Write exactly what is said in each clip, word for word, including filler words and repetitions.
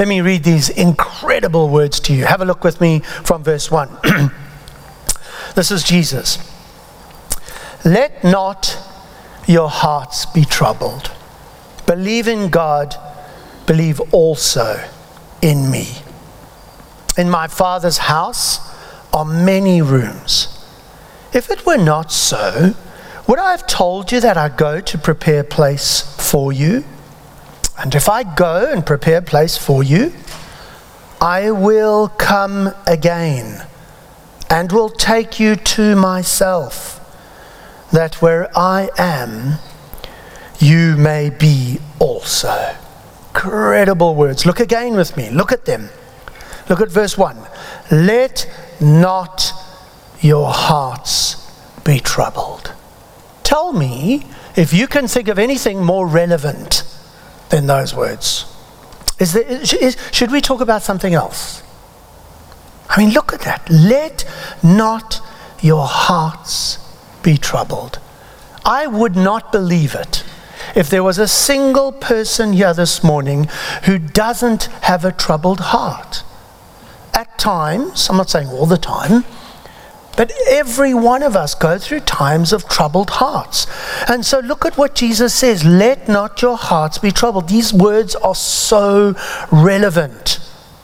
Let me read these incredible words to you. Have a look with me from verse one. This is Jesus. Let not your hearts be troubled. Believe in God, believe also in me. In my Father's house are many rooms. If it were not so, would I have told you that I go to prepare a place for you? And if I go and prepare a place for you, I will come again and will take you to myself, that where I am, you may be also. Incredible words. Look again with me. Look at them. Look at verse one. Let not your hearts be troubled. Tell me if you can think of anything more relevant than those words. Is there, is, should we talk about something else? I mean, look at that. Let not your hearts be troubled. I would not believe it if there was a single person here this morning who doesn't have a troubled heart. At times, I'm not saying all the time, but every one of us go through times of troubled hearts. And so look at what Jesus says, let not your hearts be troubled. These words are so relevant.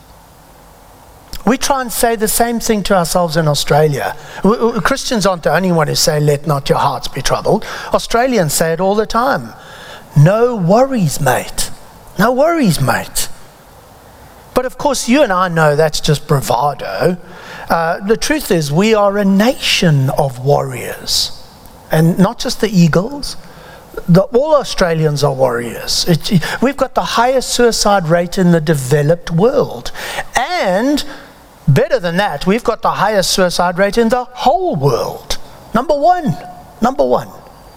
We try and say the same thing to ourselves in Australia. Christians aren't the only one who say, let not your hearts be troubled. Australians say it all the time. No worries, mate. No worries, mate. But of course, you and I know that's just bravado. Uh, the truth is, we are a nation of warriors. And not just the eagles. The, all Australians are warriors. It, we've got the highest suicide rate in the developed world. And better than that, we've got the highest suicide rate in the whole world. Number one. Number one.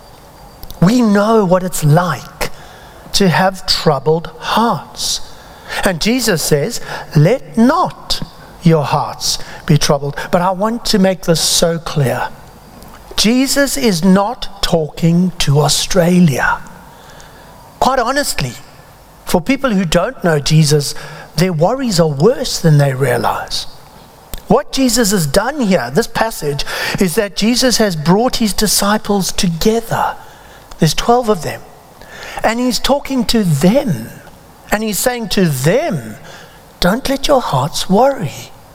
We know what it's like to have troubled hearts. And Jesus says, let not your hearts be troubled. But I want to make this so clear. Jesus is not talking to Australia. Quite honestly, for people who don't know Jesus, their worries are worse than they realize. What Jesus has done here, this passage, is that Jesus has brought his disciples together. There's twelve of them. And he's talking to them. And he's saying to them, don't let your hearts worry.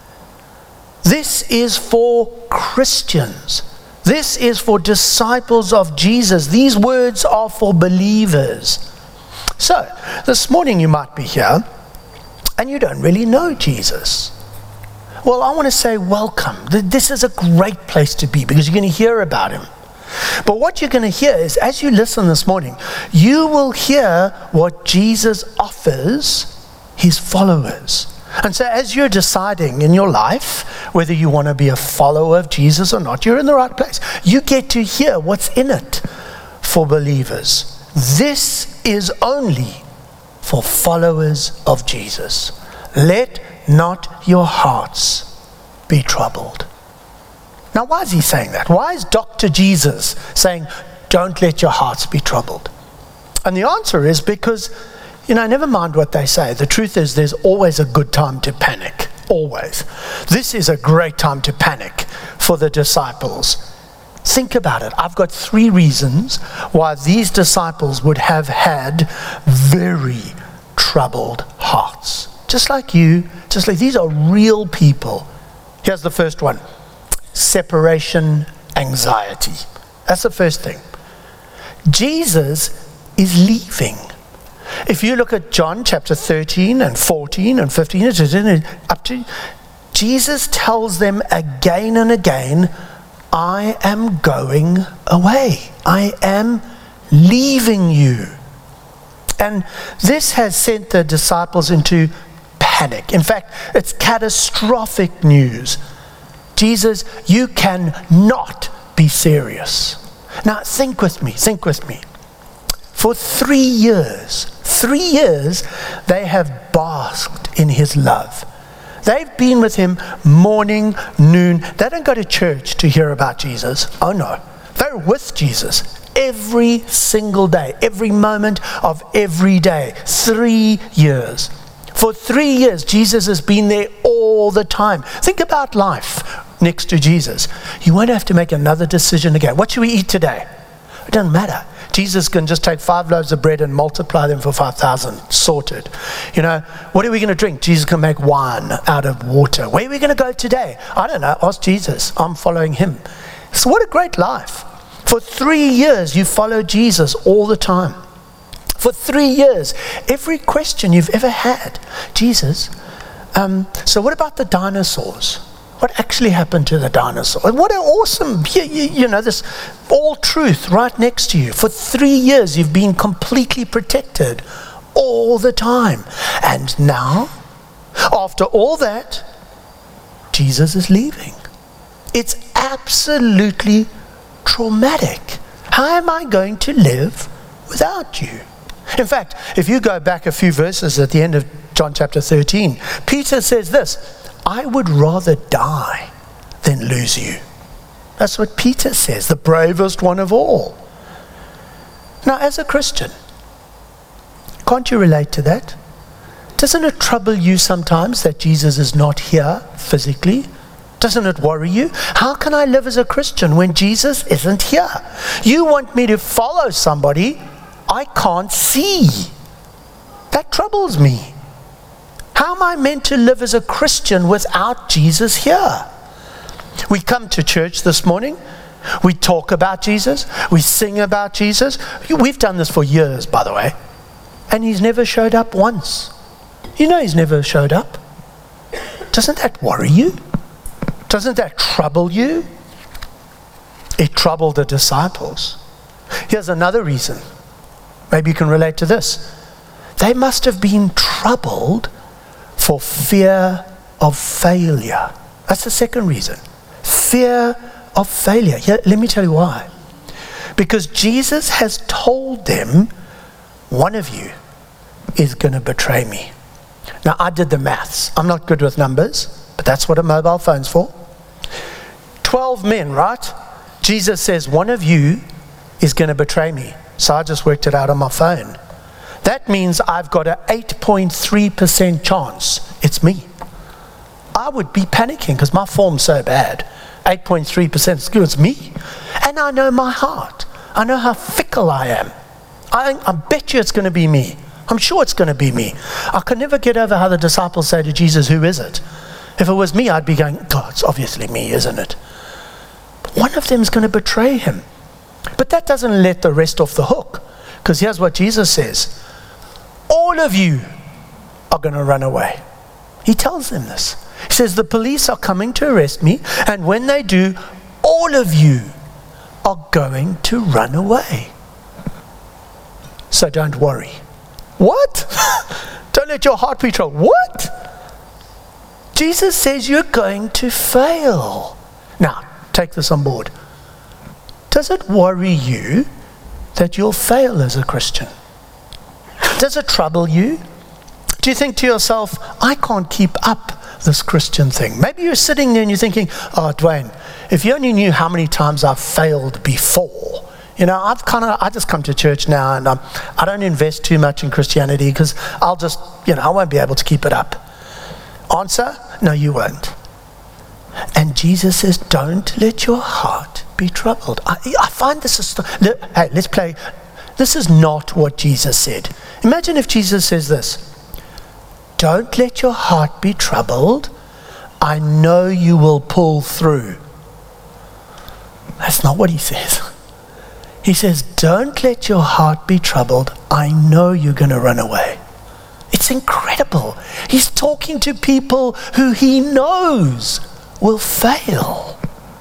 This is for Christians. This is for disciples of Jesus. These words are for believers. So, this morning you might be here and you don't really know Jesus. Well, I want to say welcome. This is a great place to be because you're going to hear about him. But what you're going to hear is, as you listen this morning, you will hear what Jesus offers his followers. And so as you're deciding in your life whether you want to be a follower of Jesus or not, you're in the right place. You get to hear what's in it for believers. This is only for followers of Jesus. Let not your hearts be troubled. Now, why is he saying that? Why is Doctor Jesus saying, don't let your hearts be troubled? And the answer is because, you know, never mind what they say. The truth is there's always a good time to panic. Always. This is a great time to panic for the disciples. Think about it. I've got three reasons why these disciples would have had very troubled hearts. Just like you, just like these are real people. Here's the first one. Separation anxiety. That's the first thing. Jesus is leaving. If you look at John chapter thirteen and fourteen and fifteen, up to Jesus tells them again and again, I am going away. I am leaving you. And this has sent the disciples into panic. In fact, it's catastrophic news. Jesus, you cannot be serious. Now think with me, think with me. For three years, three years, they have basked in his love. They've been with him morning, noon. They don't go to church to hear about Jesus. Oh no, they're with Jesus every single day, every moment of every day. Three years. For three years, Jesus has been there all the time. Think about life next to Jesus. You won't have to make another decision again. What should we eat today? It doesn't matter. Jesus can just take five loaves of bread and multiply them for five thousand. Sorted. You know, what are we going to drink? Jesus can make wine out of water. Where are we going to go today? I don't know. Ask Jesus. I'm following him. So what a great life. For three years, you followed Jesus all the time. For three years, every question you've ever had, Jesus, um, so what about the dinosaurs? What actually happened to the dinosaurs? What an awesome, you, you, you know, this all truth right next to you. For three years, you've been completely protected all the time. And now, after all that, Jesus is leaving. It's absolutely traumatic. How am I going to live without you? In fact, if you go back a few verses at the end of John chapter thirteen, Peter says this, I would rather die than lose you. That's what Peter says, the bravest one of all. Now, as a Christian, can't you relate to that? Doesn't it trouble you sometimes that Jesus is not here physically? Doesn't it worry you? How can I live as a Christian when Jesus isn't here? You want me to follow somebody I can't see. That troubles me. How am I meant to live as a Christian without Jesus here? We come to church this morning. We talk about Jesus. We sing about Jesus. We've done this for years, by the way. And he's never showed up once. You know he's never showed up. Doesn't that worry you? Doesn't that trouble you? It troubled the disciples. Here's another reason. Maybe you can relate to this. They must have been troubled for fear of failure. That's the second reason. Fear of failure. Here, let me tell you why. Because Jesus has told them, one of you is going to betray me. Now, I did the maths. I'm not good with numbers, but that's what a mobile phone's for. Twelve men, right? Jesus says, one of you is going to betray me. So I just worked it out on my phone. That means I've got an eight point three percent chance it's me. I would be panicking because my form's so bad. eight point three percent is good, it's me. And I know my heart. I know how fickle I am. I, I bet you it's going to be me. I'm sure it's going to be me. I could never get over how the disciples say to Jesus, who is it? If it was me, I'd be going, God, it's obviously me, isn't it? But one of them is going to betray him. But that doesn't let the rest off the hook. Because here's what Jesus says. All of you are going to run away. He tells them this. He says, the police are coming to arrest me. And when they do, all of you are going to run away. So don't worry. What? Don't let your heart be troubled. What? Jesus says you're going to fail. Now, take this on board. Does it worry you that you'll fail as a Christian? Does it trouble you? Do you think to yourself, I can't keep up this Christian thing? Maybe you're sitting there and you're thinking, oh, Dwayne, if you only knew how many times I've failed before. You know, I've kind of, I just come to church now and um, I don't invest too much in Christianity because I'll just, you know, I won't be able to keep it up. Answer, no, you won't. And Jesus says, don't let your heart be troubled. I, I find this is, hey, let's play. This is not what Jesus said. Imagine if Jesus says this, don't let your heart be troubled. I know you will pull through. That's not what he says. He says, don't let your heart be troubled. I know you're going to run away. It's incredible. He's talking to people who he knows will fail.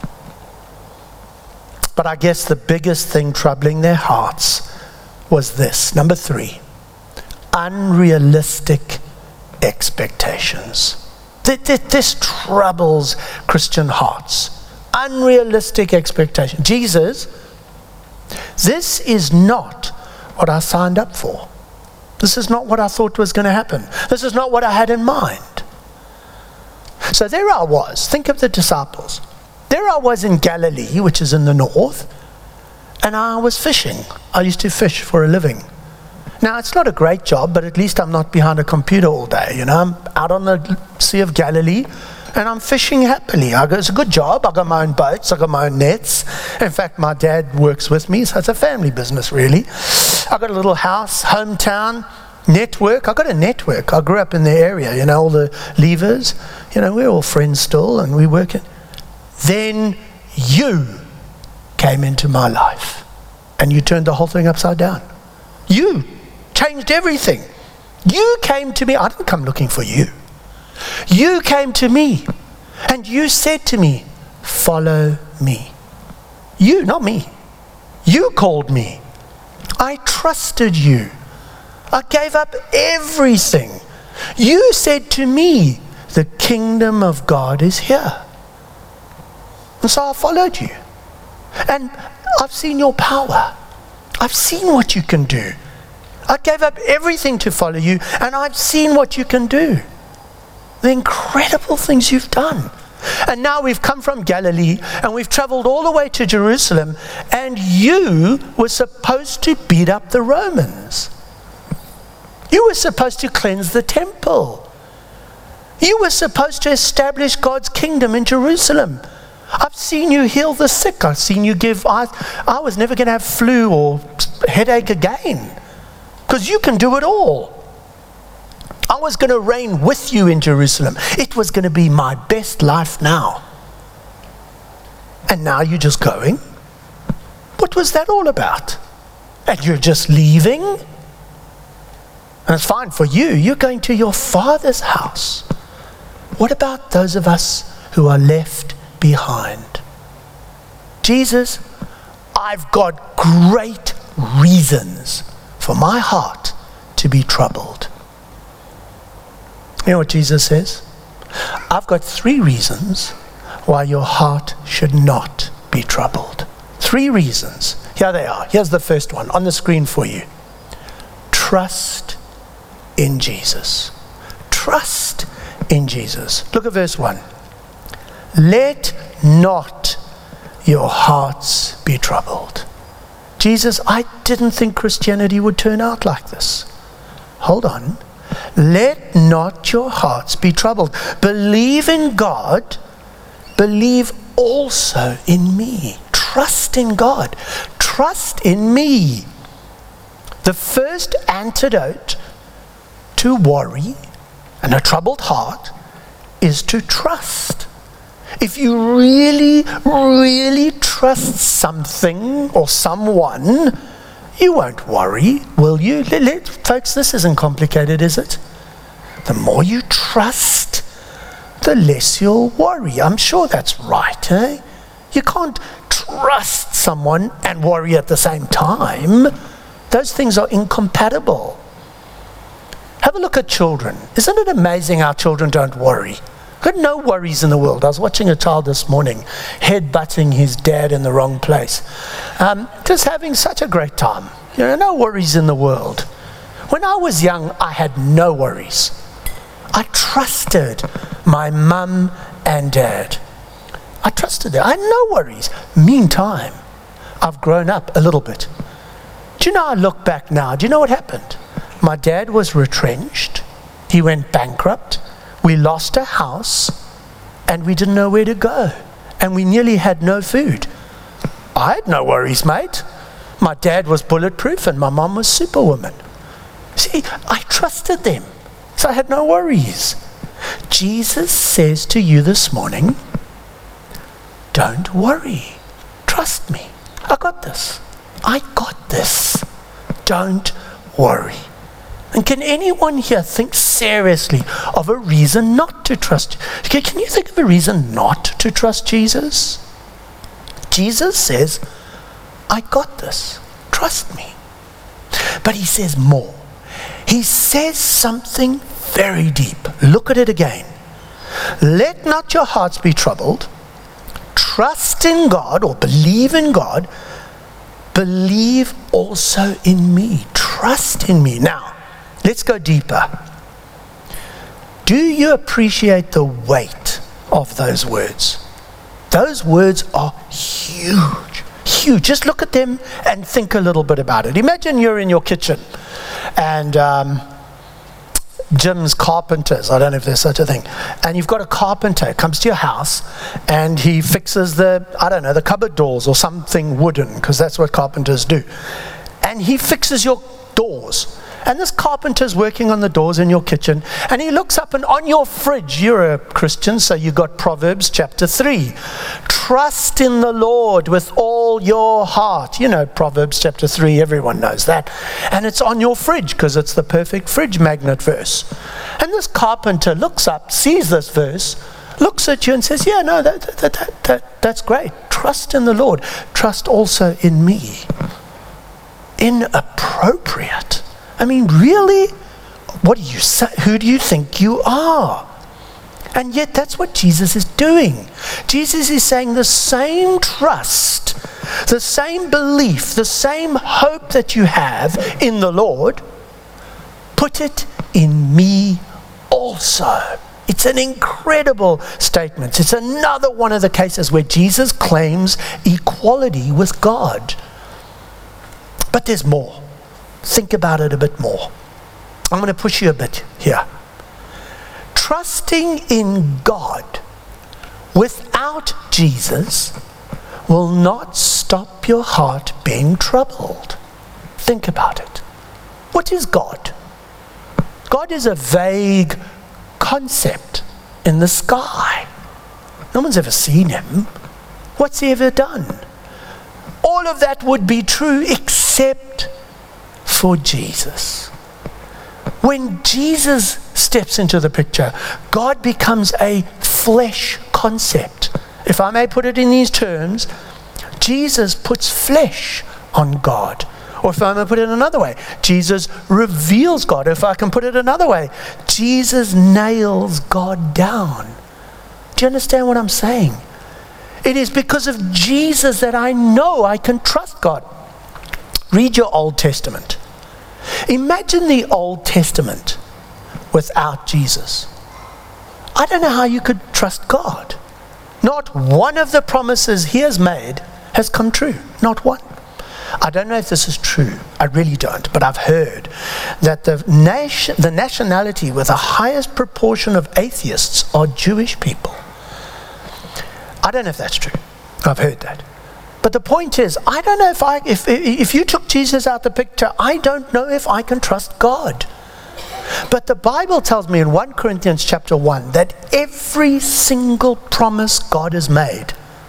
But I guess the biggest thing troubling their hearts was this. Number three, unrealistic expectations. This troubles Christian hearts. Unrealistic expectation. Jesus, this is not what I signed up for. This is not what I thought was going to happen. This is not what I had in mind. So there I was. Think of the disciples. There I was in Galilee, which is in the north, and I was fishing. I used to fish for a living. Now, it's not a great job, but at least I'm not behind a computer all day. You know, I'm out on the Sea of Galilee, and I'm fishing happily. I go, it's a good job. I got my own boats. I got my own nets. In fact, my dad works with me, so it's a family business, really. I got a little house, hometown, network. I got a network. I grew up in the area, you know, all the levers. You know, we're all friends still, and we work it. Then you came into my life, and you turned the whole thing upside down. You changed everything. You came to me. I didn't come looking for you. You came to me, and you said to me, follow me. You, not me. You called me. I trusted you. I gave up everything. You said to me, the kingdom of God is here. And so I followed you. And I've seen your power. I've seen what you can do. I gave up everything to follow you, and I've seen what you can do. The incredible things you've done. And now we've come from Galilee, and we've traveled all the way to Jerusalem, and you were supposed to beat up the Romans. You were supposed to cleanse the temple. You were supposed to establish God's kingdom in Jerusalem. I've seen you heal the sick. I've seen you give, I, I was never going to have flu or headache again. Because you can do it all. I was going to reign with you in Jerusalem. It was going to be my best life now. And now you're just going? What was that all about? And you're just leaving? And it's fine for you. You're going to your Father's house. What about those of us who are left behind? Jesus, I've got great reasons for my heart to be troubled. You know what Jesus says? I've got three reasons why your heart should not be troubled. Three reasons. Here they are. Here's the first one on the screen for you. Trust in Jesus. Trust in Jesus. Look at verse one. Let not your hearts be troubled. Jesus, I didn't think Christianity would turn out like this. Hold on. Let not your hearts be troubled. Believe in God. Believe also in me. Trust in God. Trust in me. The first antidote to worry and a troubled heart is to trust. If you really, really trust something or someone, you won't worry, will you? Let, let, folks, this isn't complicated, is it? The more you trust, the less you'll worry. I'm sure that's right, eh? You can't trust someone and worry at the same time. Those things are incompatible. Have a look at children. Isn't it amazing how children don't worry? Got no worries in the world. I was watching a child this morning head-butting his dad in the wrong place. Um, just having such a great time. You know, no worries in the world. When I was young, I had no worries. I trusted my mum and dad. I trusted them. I had no worries. Meantime, I've grown up a little bit. Do you know, I look back now, do you know what happened? My dad was retrenched. He went bankrupt. We lost a house, and we didn't know where to go. And we nearly had no food. I had no worries, mate. My dad was bulletproof, and my mom was superwoman. See, I trusted them, so I had no worries. Jesus says to you this morning, don't worry. Trust me. I got this. I got this. Don't worry. And can anyone here think seriously of a reason not to trust? Okay, can you think of a reason not to trust Jesus? Jesus says, I got this. Trust me. But he says more. He says something very deep. Look at it again. Let not your hearts be troubled. Trust in God, or believe in God. Believe also in me. Trust in me. Now, let's go deeper. Do you appreciate the weight of those words? Those words are huge, huge. Just look at them and think a little bit about it. Imagine you're in your kitchen and um, Jim's Carpenters. I don't know if there's such a thing. And you've got a carpenter comes to your house, and he fixes the, I don't know, the cupboard doors or something wooden, because that's what carpenters do. And he fixes your doors. And this carpenter's working on the doors in your kitchen, and he looks up, and on your fridge, you're a Christian, so you got Proverbs chapter three. Trust in the Lord with all your heart. You know Proverbs chapter three, everyone knows that. And it's on your fridge because it's the perfect fridge magnet verse. And this carpenter looks up, sees this verse, looks at you and says, yeah, no, that, that, that, that, that's great. Trust in the Lord. Trust also in me. Inappropriate. I mean, really? What do you say? Who do you think you are? And yet that's what Jesus is doing. Jesus is saying the same trust, the same belief, the same hope that you have in the Lord, put it in me also. It's an incredible statement. It's another one of the cases where Jesus claims equality with God. But there's more. Think about it a bit more. I'm going to push you a bit here. Trusting in God without Jesus will not stop your heart being troubled. Think about it. What is God? God is a vague concept in the sky. No one's ever seen him. What's he ever done? All of that would be true except for Jesus. When Jesus steps into the picture, God becomes a flesh concept. If I may put it in these terms, Jesus puts flesh on God. Or if I may put it another way, Jesus reveals God. If I can put it another way, Jesus nails God down. Do you understand what I'm saying? It is because of Jesus that I know I can trust God. Read your Old Testament. Imagine the Old Testament without Jesus. I don't know how you could trust God. Not one of the promises he has made has come true. Not one. I don't know if this is true. I really don't. But I've heard that the nation, the nationality with the highest proportion of atheists are Jewish people. I don't know if that's true. I've heard that. But the point is, I don't know if I, if if you took Jesus out the picture, I don't know if I can trust God. But the Bible tells me in First Corinthians chapter one that every single promise God has made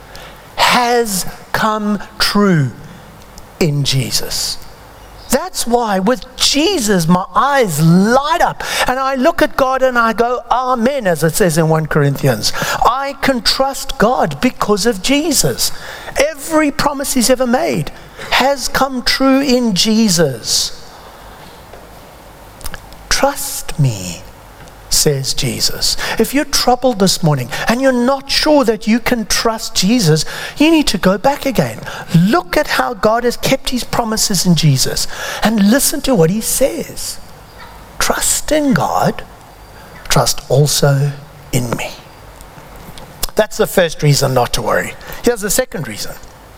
has come true in Jesus. That's why with Jesus my eyes light up and I look at God and I go, Amen, as it says in First Corinthians. I can trust God because of Jesus. Every promise he's ever made has come true in Jesus. Trust me, says Jesus. If you're troubled this morning and you're not sure that you can trust Jesus, you need to go back again. Look at how God has kept his promises in Jesus and listen to what he says. Trust in God, trust also in me. That's the first reason not to worry. Here's the second reason.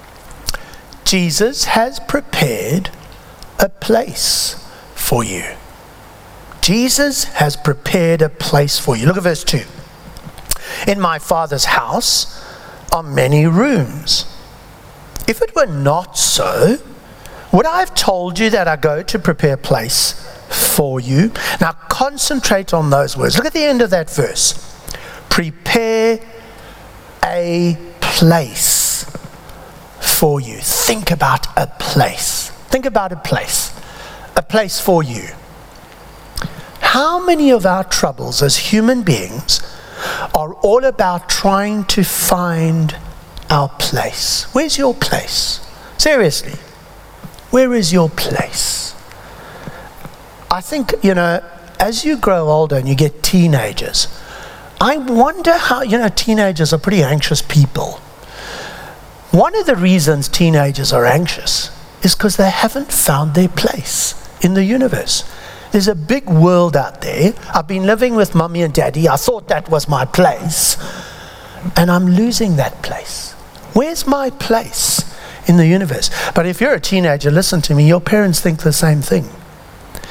Jesus has prepared a place for you. Jesus has prepared a place for you. Look at verse two. In my Father's house are many rooms. If it were not so, would I have told you that I go to prepare a place for you? Now concentrate on those words. Look at the end of that verse. Prepare a place for you. Think about a place. Think about a place. A place for you. How many of our troubles as human beings are all about trying to find our place? Where's your place? Seriously, where is your place? I think, you know, as you grow older and you get teenagers, I wonder how, you know, teenagers are pretty anxious people. One of the reasons teenagers are anxious is because they haven't found their place in the universe. There's a big world out there. I've been living with mommy and daddy. I thought that was my place. And I'm losing that place. Where's my place in the universe? But if you're a teenager, listen to me, your parents think the same thing.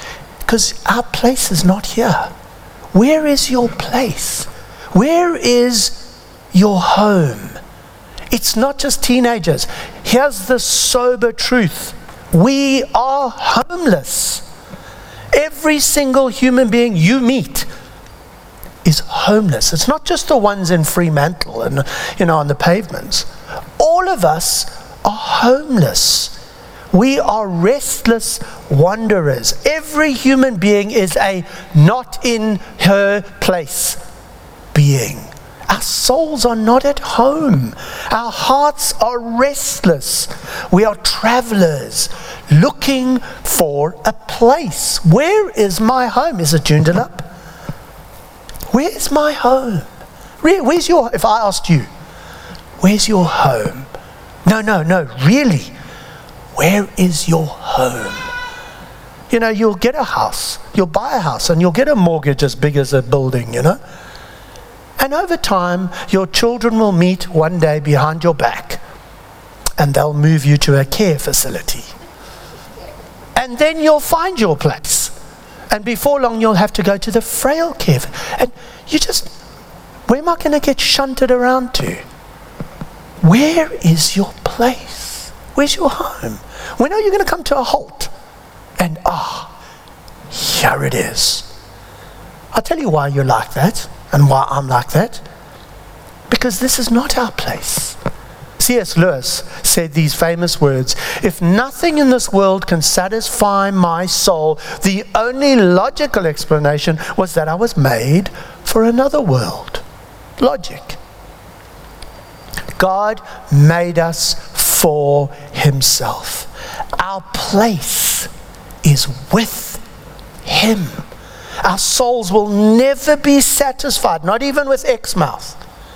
Because our place is not here. Where is your place? Where is your home? It's not just teenagers. Here's the sober truth. We are homeless. Every single human being you meet is homeless. It's not just the ones in Fremantle and, you know, on the pavements. All of us are homeless. We are restless wanderers. Every human being is a not in her place being. Our souls are not at home. Our hearts are restless. We are travelers looking for a place. Where is my home? Is it Joondalup? Where is my home? Where's your, if I asked you, where's your home? No, no, no, really. Where is your home? You know, you'll get a house, you'll buy a house, and you'll get a mortgage as big as a building, you know. And over time, your children will meet one day behind your back, and they'll move you to a care facility. And then you'll find your place. And before long, you'll have to go to the frail care. And you just, where am I going to get shunted around to? Where is your place? Where's your home? When are you going to come to a halt? And ah, here it is. I'll tell you why you're like that and why I'm like that. Because this is not our place. C S Lewis said these famous words, "If nothing in this world can satisfy my soul, the only logical explanation was that I was made for another world." Logic. God made us for himself. Our place is with him. Our souls will never be satisfied, not even with Exmouth,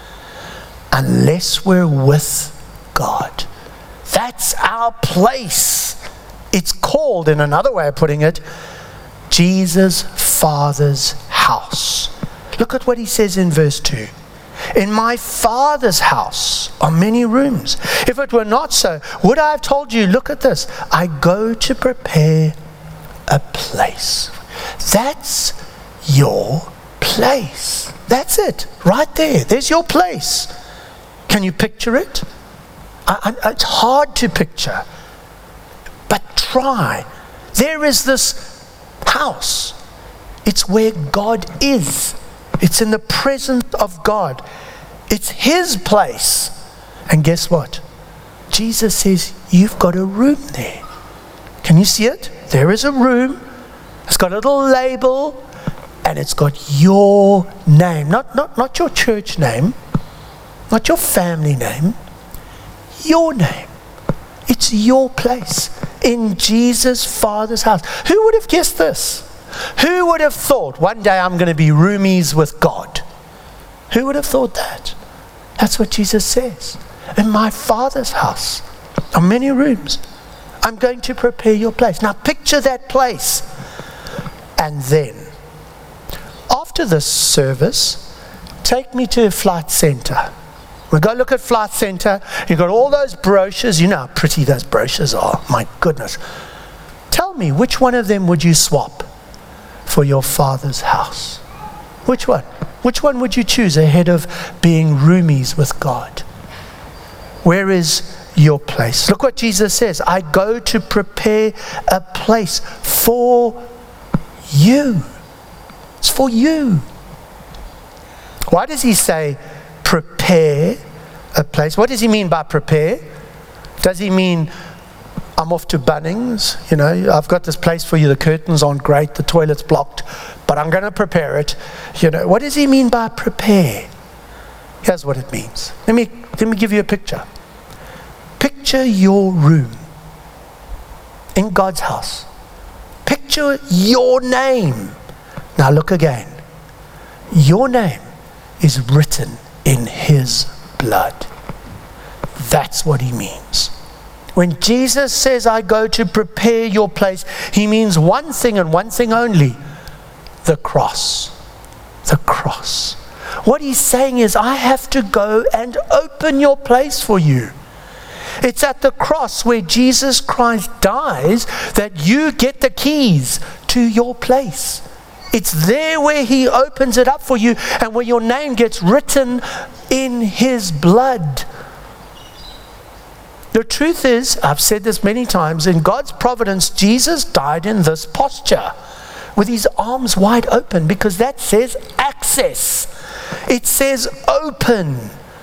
unless we're with God. That's our place. It's called, in another way of putting it, Jesus' Father's house. Look at what he says in verse two. "In my Father's house are many rooms. If it were not so, would I have told you, look at this, I go to prepare a place." That's your place. That's it, right there. There's your place. Can you picture it? I, I, it's hard to picture, but try. There is this house. It's where God is. It's in the presence of God. It's his place. And guess what? Jesus says, you've got a room there. Can you see it? There is a room. It's got a little label, and it's got your name. Not, not, not your church name, not your family name, your name. It's your place in Jesus' Father's house. Who would have guessed this? Who would have thought one day I'm going to be roomies with God? Who would have thought that? That's what Jesus says. In my Father's house are many rooms. I'm going to prepare your place. Now picture that place. And then, after this service, take me to Flight Centre. We go look at Flight Centre. You've got all those brochures. You know how pretty those brochures are. My goodness. Tell me, which one of them would you swap for your Father's house? Which one? Which one would you choose ahead of being roomies with God? Where is your place? Look what Jesus says. I go to prepare a place for you. It's for you. Why does he say prepare a place? What does he mean by prepare? Does he mean I'm off to Bunnings, you know, I've got this place for you, the curtains aren't great, the toilet's blocked, but I'm going to prepare it. You know, what does he mean by prepare? Here's what it means. Let me let me give you a picture. Picture your room in God's house. Picture your name. Now look again. Your name is written in his blood. That's what he means. When Jesus says, I go to prepare your place, he means one thing and one thing only: the cross. The cross. What he's saying is, I have to go and open your place for you. It's at the cross where Jesus Christ dies that you get the keys to your place. It's there where he opens it up for you and where your name gets written in his blood. The truth is, I've said this many times, in God's providence, Jesus died in this posture with his arms wide open, because that says access. It says open.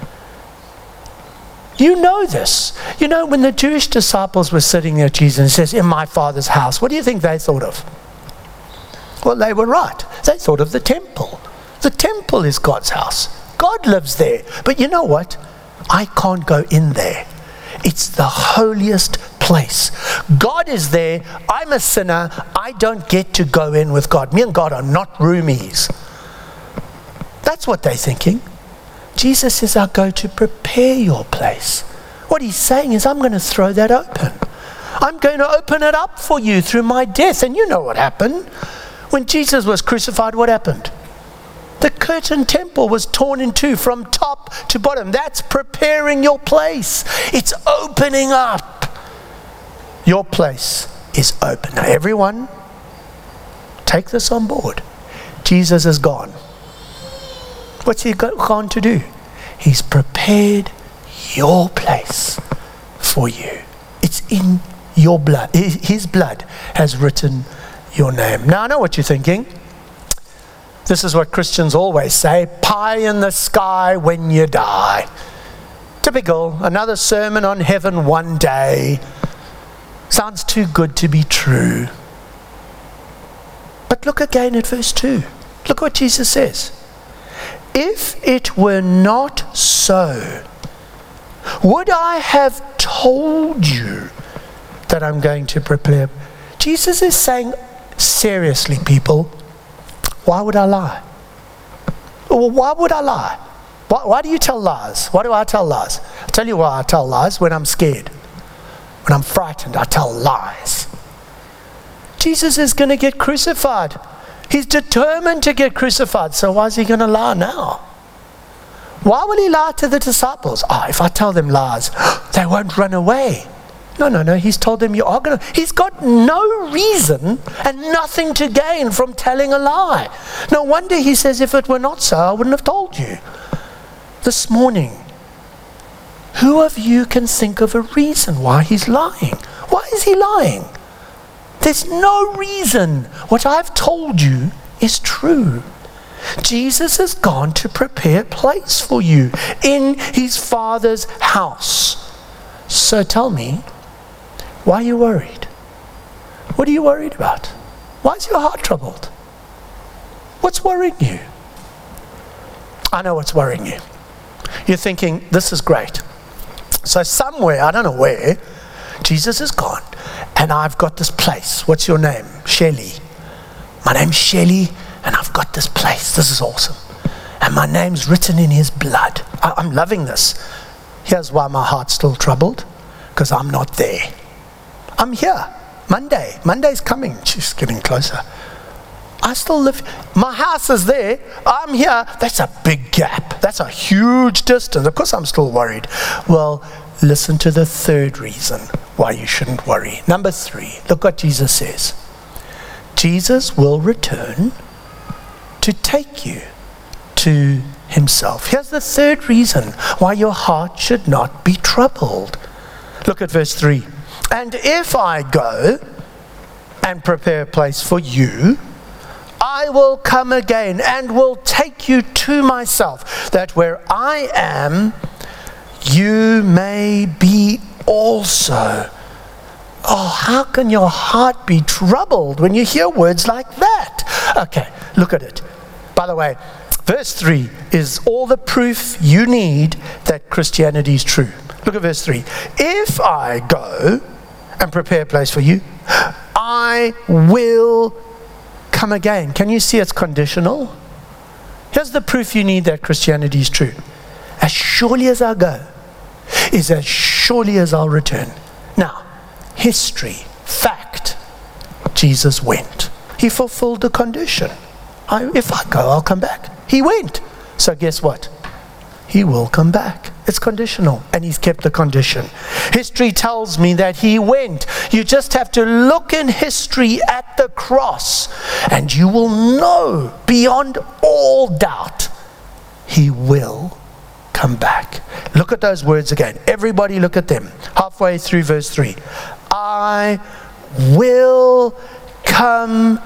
You know this. You know, when the Jewish disciples were sitting there, Jesus says, in my Father's house, what do you think they thought of? Well, they were right. They thought of the temple. The temple is God's house. God lives there. But you know what? I can't go in there. It's the holiest place. God is there. I'm a sinner. I don't get to go in with God. Me and God are not roomies. That's what they're thinking. Jesus says, I'll go to prepare your place. What he's saying is, I'm going to throw that open. I'm going to open it up for you through my death. And you know what happened. When Jesus was crucified, what happened? The curtain temple was torn in two from top to bottom. That's preparing your place. It's opening up. Your place is open. Now everyone, take this on board. Jesus is gone. What's he gone to do? He's prepared your place for you. It's in your blood. His blood has written your name. Now I know what you're thinking. This is what Christians always say, pie in the sky when you die. Typical, another sermon on heaven one day. Sounds too good to be true. But look again at verse two. Look what Jesus says. If it were not so, would I have told you that I'm going to prepare? Jesus is saying, seriously, people, why would I lie? Well, why would I lie? Why, why do you tell lies? Why do I tell lies? I'll tell you why I tell lies. When I'm scared, when I'm frightened, I tell lies. Jesus is going to get crucified. He's determined to get crucified. So why is he going to lie now? Why will he lie to the disciples? Oh, if I tell them lies, they won't run away. No, no, no. He's told them you are going to. He's got no reason and nothing to gain from telling a lie. No wonder he says, if it were not so, I wouldn't have told you. This morning, who of you can think of a reason why he's lying? Why is he lying? There's no reason. What I've told you is true. Jesus has gone to prepare a place for you in his Father's house. So tell me, why are you worried? What are you worried about? Why is your heart troubled? What's worrying you? I know what's worrying you. You're thinking, this is great. So somewhere, I don't know where, Jesus is gone, and I've got this place. What's your name? Shelley. My name's Shelley, and I've got this place. This is awesome. And my name's written in his blood. I- I'm loving this. Here's why my heart's still troubled. Because I'm not there. I'm here. Monday. Monday's coming. She's getting closer. I still live. My house is there. I'm here. That's a big gap. That's a huge distance. Of course I'm still worried. Well, listen to the third reason why you shouldn't worry. Number three. Look what Jesus says. Jesus will return to take you to himself. Here's the third reason why your heart should not be troubled. Look at verse three. And if I go and prepare a place for you, I will come again and will take you to myself, that where I am, you may be also. Oh, how can your heart be troubled when you hear words like that? Okay, look at it. By the way, verse three is all the proof you need that Christianity is true. Look at verse three. If I go and prepare a place for you, I will come again. Can you see it's conditional? Here's the proof you need that Christianity is true. As surely as I go, is as surely as I'll return. Now, history, fact, Jesus went. He fulfilled the condition. I, if I go, I'll come back. He went. So guess what? He will come back. It's conditional, and he's kept the condition. History tells me that he went. You just have to look in history at the cross, and you will know beyond all doubt he will come back. Look at those words again. Everybody look at them. Halfway through verse three. I will come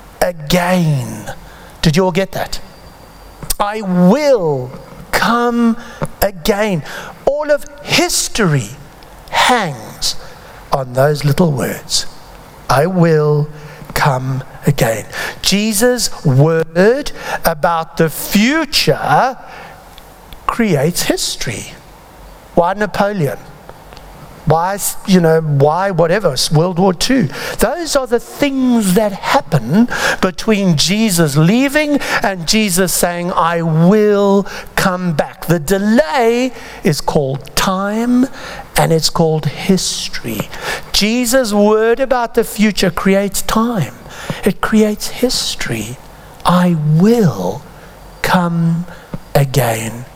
again. Did you all get that? I will come again. All of history hangs on those little words. I will come again. Jesus' word about the future creates history. Why Napoleon? Why, you know, why whatever, World War Two. Those are the things that happen between Jesus leaving and Jesus saying, I will come back. The delay is called time, and it's called history. Jesus' word about the future creates time. It creates history. I will come again.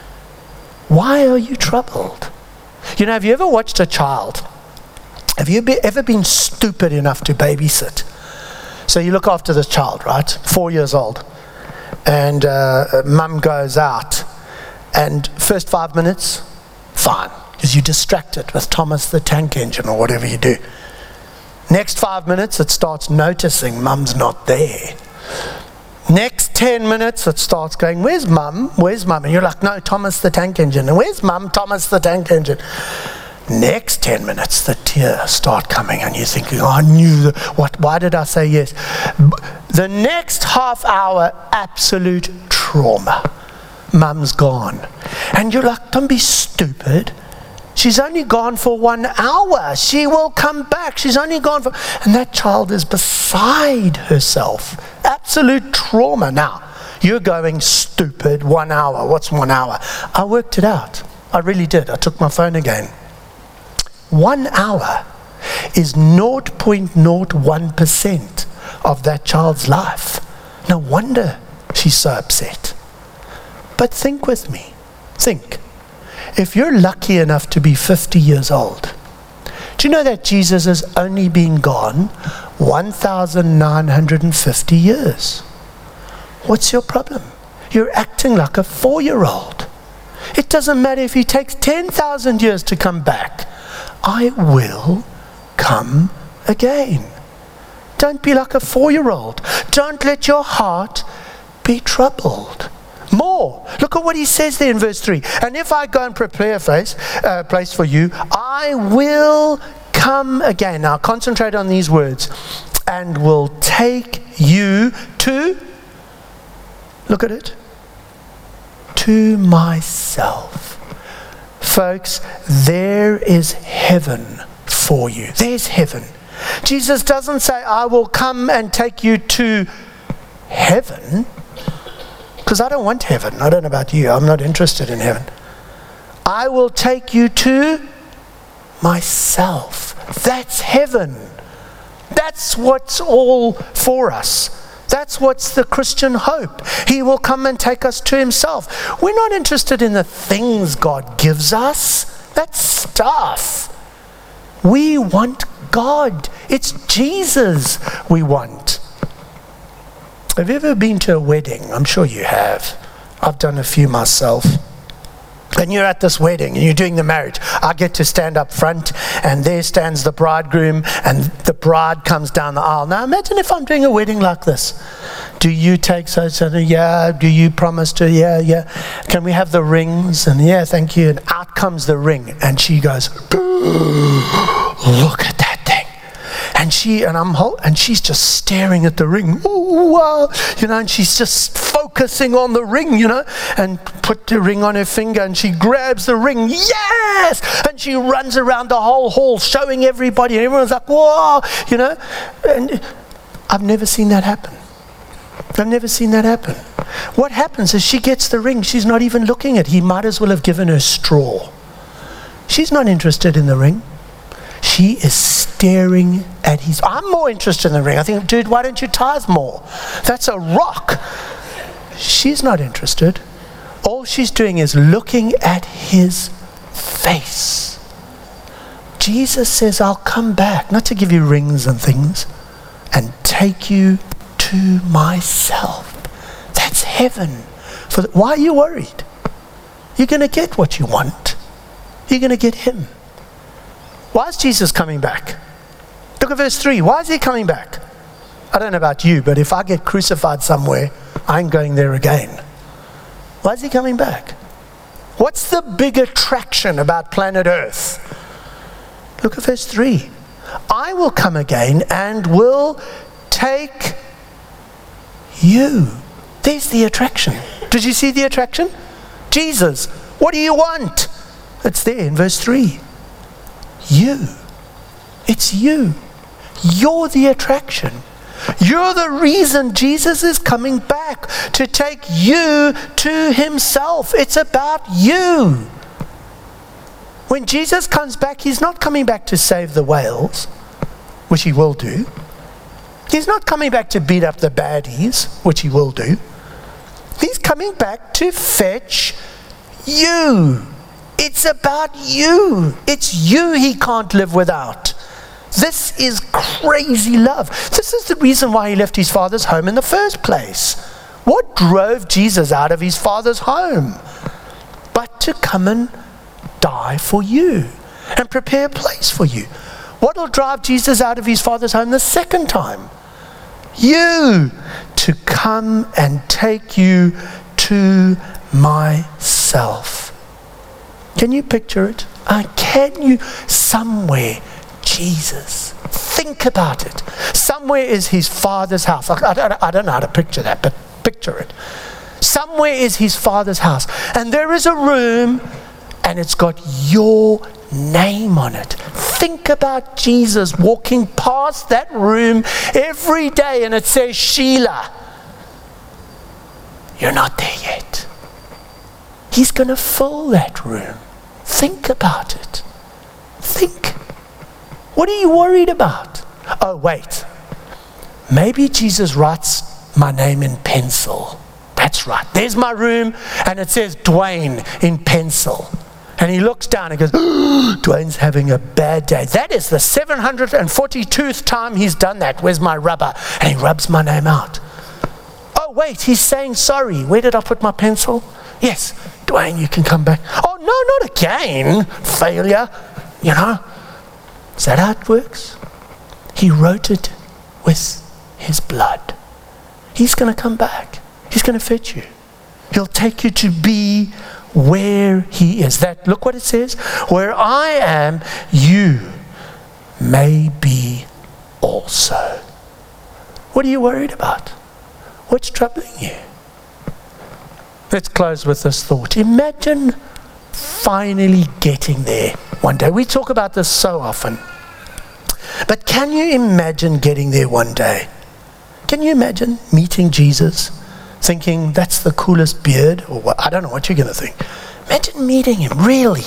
Why are you troubled? You know, have you ever watched a child? Have you be, ever been stupid enough to babysit? So you look after this child, right? Four years old. And uh, mum goes out. And first five minutes, fine. Because you're distracted with Thomas the Tank Engine or whatever you do. Next five minutes, it starts noticing mum's not there. Next ten minutes, it starts going, where's mum? Where's mum? And you're like, no, Thomas the Tank Engine. And where's mum? Thomas the Tank Engine. Next ten minutes, the tears start coming, and you're thinking, oh, I knew the, what, why did I say yes? The next half hour, absolute trauma. Mum's gone. And you're like, don't be stupid. She's only gone for one hour. She will come back. She's only gone for... And that child is beside herself. Absolute trauma. Now, you're going stupid, one hour. What's one hour? I worked it out. I really did. I took my phone again. One hour is zero point zero one percent of that child's life. No wonder she's so upset. But think with me. Think. If you're lucky enough to be fifty years old, do you know that Jesus has only been gone one thousand nine hundred fifty years? What's your problem? You're acting like a four-year-old. It doesn't matter if he takes ten thousand years to come back. I will come again. Don't be like a four-year-old. Don't let your heart be troubled. More. Look at what he says there in verse three. And if I go and prepare a place, uh, place for you, I will come again. Now concentrate on these words. And will take you to, look at it, to myself. Folks, there is heaven for you. There's heaven. Jesus doesn't say, I will come and take you to heaven. Because I don't want heaven. I don't know about you. I'm not interested in heaven. I will take you to myself. That's heaven. That's what's all for us. That's what's the Christian hope. He will come and take us to himself. We're not interested in the things God gives us. That's stuff. We want God. It's Jesus we want. Have you ever been to a wedding? I'm sure you have. I've done a few myself. And you're at this wedding and you're doing the marriage. I get to stand up front and there stands the bridegroom and the bride comes down the aisle. Now imagine if I'm doing a wedding like this. Do you take so so? Yeah. Do you promise to? Yeah, yeah. Can we have the rings? And yeah, thank you. And out comes the ring and she goes, look at that thing. And she and I'm and she's just staring at the ring. Ooh, wow. You know, and she's just focusing on the ring, you know, and put the ring on her finger and she grabs the ring. Yes! And she runs around the whole hall showing everybody. And everyone's like, whoa, you know. And I've never seen that happen. I've never seen that happen. What happens is she gets the ring. She's not even looking at it. He might as well have given her straw. She's not interested in the ring. She is staring at his... I'm more interested in the ring. I think, dude, why don't you tithe more? That's a rock. She's not interested. All all she's doing is looking at his face. Jesus says, I'll come back, not to give you rings and things, and take you to myself. That's heaven. For the, why are you worried? You're going to get what you want. You're going to get him. Why is Jesus coming back? Look at verse three. Why is he coming back? I don't know about you, but if I get crucified somewhere, I ain't going there again. Why is he coming back? What's the big attraction about planet Earth? Look at verse three. I will come again and will take you. There's the attraction. Did you see the attraction? Jesus, what do you want? It's there in verse three. You. It's you. You're the attraction. You're the reason Jesus is coming back, to take you to himself. It's about you. When Jesus comes back, he's not coming back to save the whales, which he will do. He's not coming back to beat up the baddies, which he will do. He's coming back to fetch you. It's about you. It's you he can't live without. This is crazy love. This is the reason why he left his father's home in the first place. What drove Jesus out of his father's home? But to come and die for you and prepare a place for you. What will drive Jesus out of his father's home the second time? You. To come and take you to myself. Can you picture it? Uh, can you? Somewhere, Jesus. Think about it. Somewhere is his father's house. I, I, I don't know how to picture that, but picture it. Somewhere is his father's house. And there is a room, and it's got your name on it. Think about Jesus walking past that room every day, and it says, Sheila. You're not there yet. He's going to fill that room. Think about it. Think. What are you worried about? Oh, wait. Maybe Jesus writes my name in pencil. That's right. There's my room, and it says Dwayne in pencil. And he looks down and goes, oh, Dwayne's having a bad day. That is the seven hundred forty-second time he's done that. Where's my rubber? And he rubs my name out. Oh, wait, he's saying sorry. Where did I put my pencil? Yes, Dwayne, you can come back. Oh, no, not again. Failure. You know. Is that how it works? He wrote it with his blood. He's going to come back. He's going to fetch you. He'll take you to be where he is. That, look what it says. Where I am, you may be also. What are you worried about? What's troubling you? Let's close with this thought. Imagine finally getting there one day. We talk about this so often. But can you imagine getting there one day? Can you imagine meeting Jesus, thinking that's the coolest beard? Or what? I don't know what you're going to think. Imagine meeting him, really.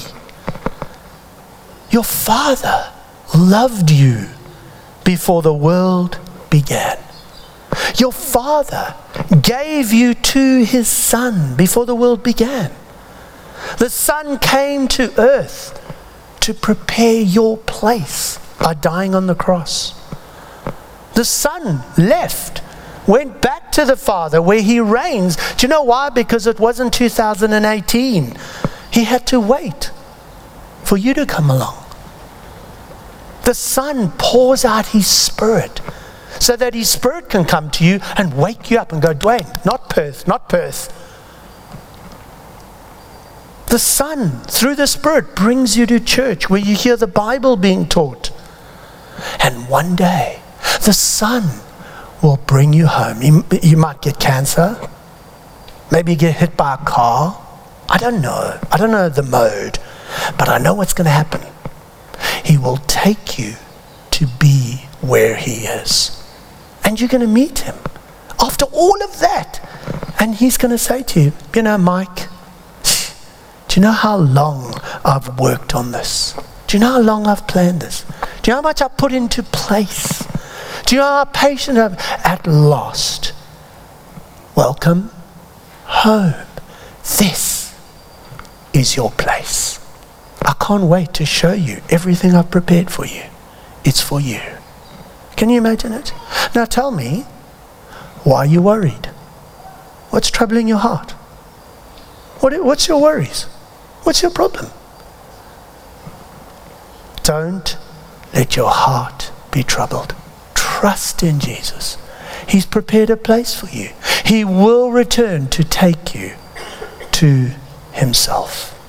Your Father loved you before the world began. Your Father gave you to his Son before the world began. The Son came to earth to prepare your place by dying on the cross. The Son left, went back to the Father where he reigns. Do you know why? Because it wasn't two thousand eighteen. He had to wait for you to come along. The Son pours out his Spirit so that his Spirit can come to you and wake you up and go, Dwayne, not Perth, not Perth. The Son, through the Spirit, brings you to church where you hear the Bible being taught. And one day, the Son will bring you home. You, you might get cancer. Maybe get hit by a car. I don't know. I don't know the mode. But I know what's going to happen. He will take you to be where he is. And you're going to meet him. After all of that. And he's going to say to you, you know, Mike, do you know how long I've worked on this? Do you know how long I've planned this? Do you know how much I put into place? Do you know how patient I'm at last? Welcome home. This is your place. I can't wait to show you everything I've prepared for you. It's for you. Can you imagine it? Now tell me, why are you worried? What's troubling your heart? What, what's your worries? What's your problem? Don't let your heart be troubled. Trust in Jesus. He's prepared a place for you. He will return to take you to himself.